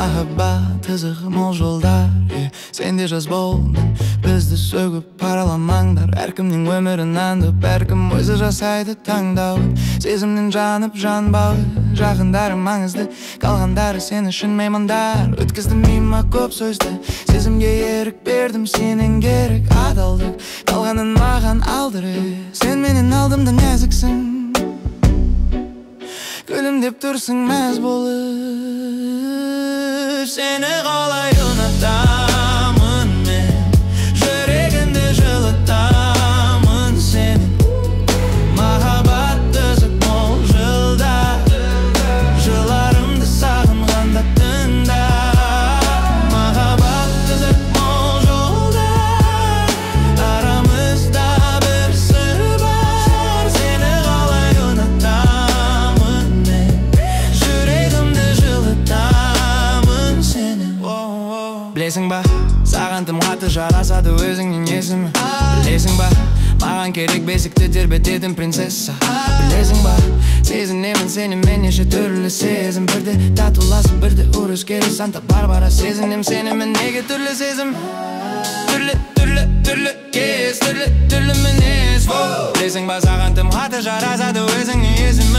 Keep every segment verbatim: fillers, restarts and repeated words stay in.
Махаббат ызығы мол жолдар, сен де жаз болдың. Бізді сөгіп параламаңдар, әркімнің өмірін аңдып, әркім өзі жасайды таңдауын. Сезімнен жанып жанбауы, жақындары маңызды, қалғандары сен үшін меймандар. Өткіздім миыма көп сөзді, сезімге ерік бердім, сенен керек адалдық. Қалғанын маған алдыры, сен менен алдымда нәзіксің. Күлімдеп тұрсың мәз болып, сені қалай ұнатамын мен, жүрегімді жылытамын сенің. Махаббат үзік мол жылдар, жыларымды сағынғанда түнда. Махаббат үзік мол жолдар, арамызда бір сыр бар, сені қалай ұнатамын мен, жүрегімді жылытамын сенің. Білесің ба, саған тым қатты жарасады өзіңнің есімі. Білесің ба, маған керек бесікті тербететін принцесса. Білесің ба, сезінемін сенімен неше түрлі сезім, бірде татуласып бірде ұрыскері Санта-Барбара. Сезінем сенімен неге түрлі сезім, түрлі түрлі түрлі кез, түрлі түрлі мінез. Білесің ба, саған тым қатты жарасады өзіңнің есімі.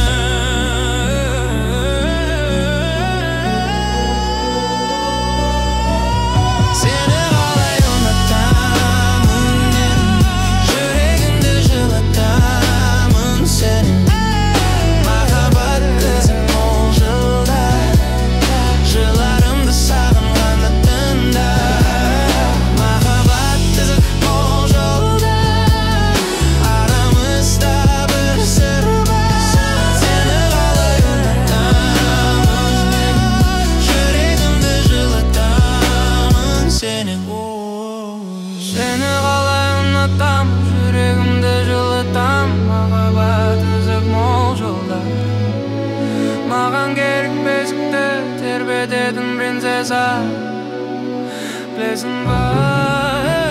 Сені қалай ұнатамын мен, жүрегімді жылытамын сенің. Махаббат үзік мол жылдар, жыларымды сағынғанда түнда. Махаббат үзік мол жолдар, арамызда бір сыр бар, сені қалай ұнатамын мен, жүрегімді жылытамын сенің. Сені қалай ұнатамын, жүрегімді жылытамын. Махаббат үзік мол жолдар, маған керек бесікті тербететін принцесса. Білесің ба,